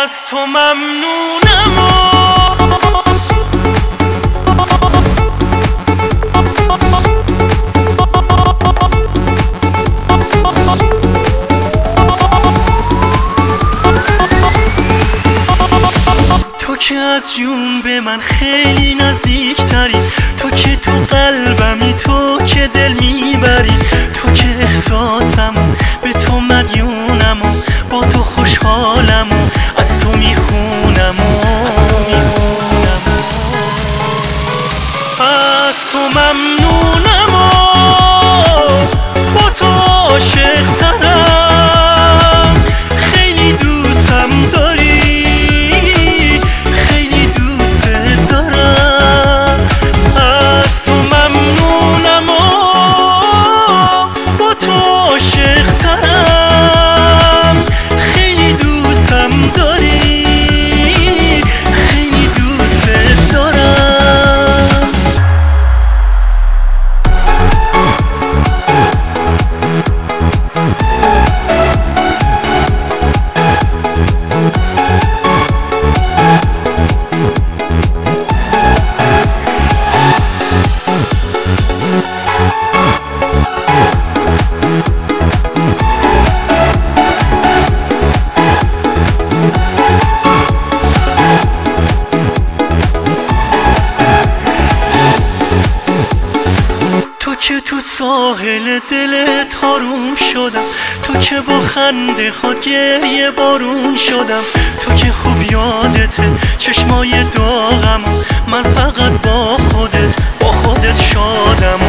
از تو ممنونم تو که از جون به من خیلی نزدیکتری، تو که تو قلبمی، تو که دل میبری، تو که احساسمو به تو مدیونم و با تو خوشحالم و از تو میخونم از تو ممنونم و با تو عاشق‌ترم. خیلی دوستم داری، خیلی دوست دارم. از تو ممنونم و با تو عاشق‌ترم. خیلی دوستم داری، خیلی دوست دارم. تو که تو ساحل دلت آروم شدم، تو که با خنده ها گریه بارون شدم، تو که خوب یادته چشمای داغم و من فقط با خودت شادم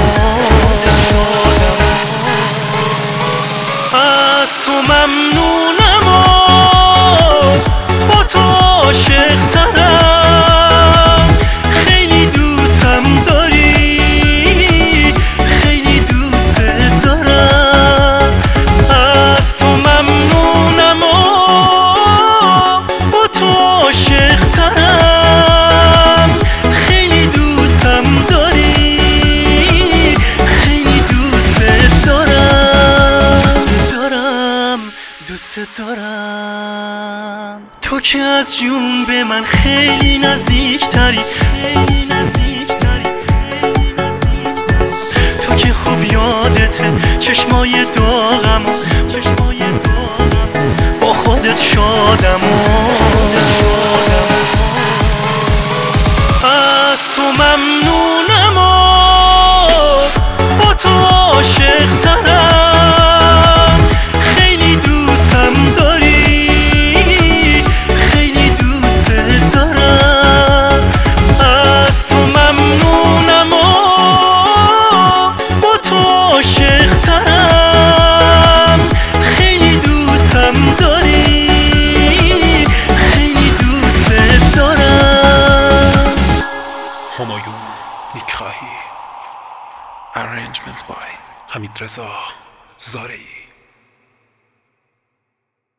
از تو ممنونم و با تو عاشق‌ترم. خیلی دوستم داری، خیلی دوست دارم. از تو ممنونم و با تو عاشق‌ترم. خیلی دوستم داری، خیلی دوست دارم، دوست دارم. تو که از جون به من خیلی نزدیکتری، تو که خوب یادته چشمای داغم و با خودت شادم از تو ممنونم و با تو عاشق‌ترم. خیلی دوستم داری، خیلی دوست دارم. از تو ممنونم و با تو عاشق‌ترم. خیلی دوستم داری، خیلی دوست دارم. همایون میکاهی. Arrangements by حمید رضا زارعی.